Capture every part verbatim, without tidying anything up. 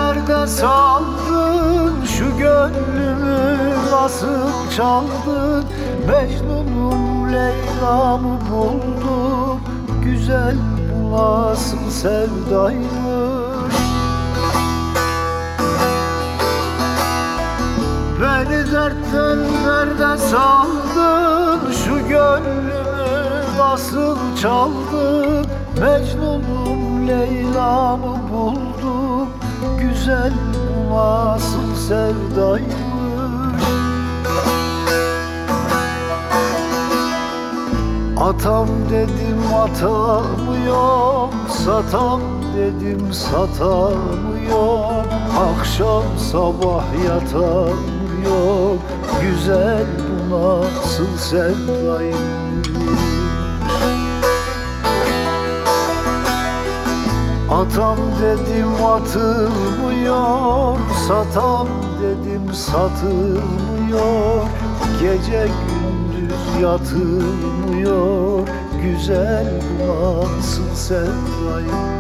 nerede saldın, şu gönlümü nasıl çaldın? Mecnun'um Leyla'mı buldum, güzel bu nasıl sevdaymış. Beni dertten nerede saldın, şu gönlümü nasıl çaldın? Mecnun'um Leyla'mı buldum, güzel bu nasıl sevdaymış. Atam dedim atamıyorum, satam dedim satamıyorum. Akşam sabah yatamıyorum, güzel bu nasıl sevdaymış. Atam dedim atılmıyor, satam dedim satılmıyor. Gece gündüz yatılmıyor, güzel bu nasıl sevdaymış.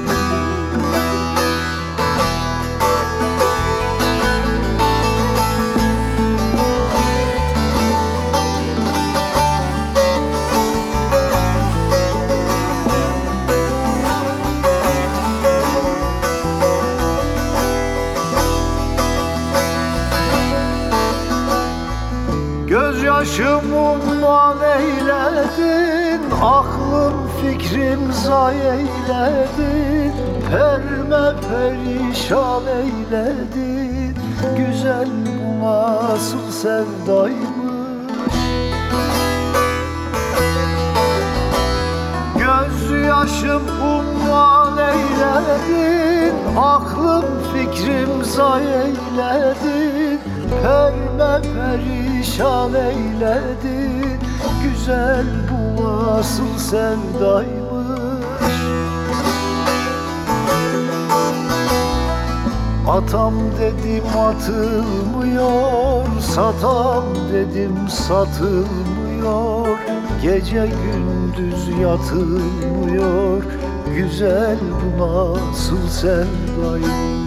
Gözyaşımı mal eyledin, aklım fikrim zay eyledin. Perme perişan eyledin, güzel bu nasıl sevdaymış. Gözyaşım umman eyledin, aklım fikrim zay eyledin. Perme perişan eyledin, güzel bu nasıl sevdaymış. Atam dedim atılmıyor, satam dedim satılmıyor. Gece gündüz yatılmıyor, güzel bu nasıl sevdaymış.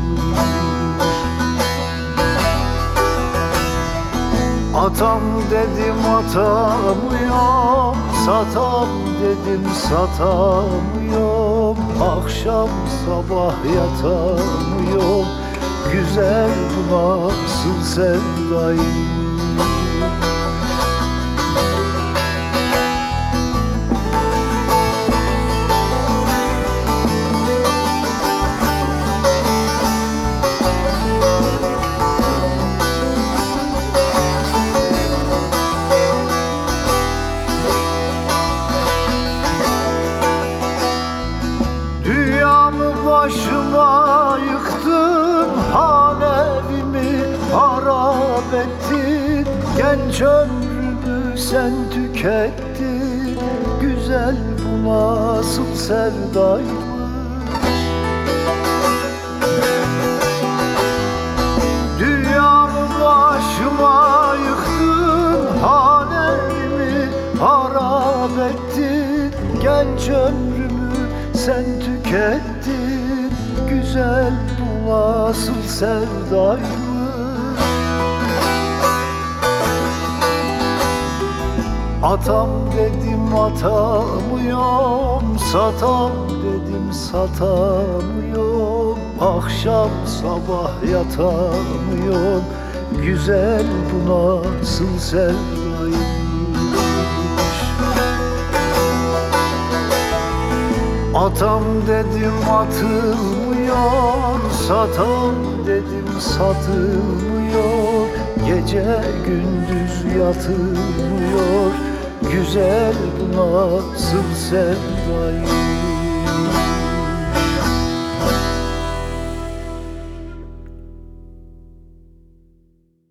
Atam dedim atamıyorum, satam dedim satamıyorum. Akşam sabah yatamıyorum, güzel bu nasıl sevdaymış. Başıma yıktın, hanevimi harap ettin. Genç ömrümü sen tükettin, güzel bu nasıl sevdaymış. Dünyamı başıma yıktın, hanevimi harap ettin. Genç ömrümü sen tükettin, güzel bu nasıl sevdaymış. Atam dedim atamıyorum, satam dedim satamıyorum. Akşam sabah yatamıyorum, güzel bu nasıl sevdaymış. Atam dedim atılmıyor, satam dedim satılmıyor. Gece gündüz yatılmıyor, güzel bu nasıl sevdaymış.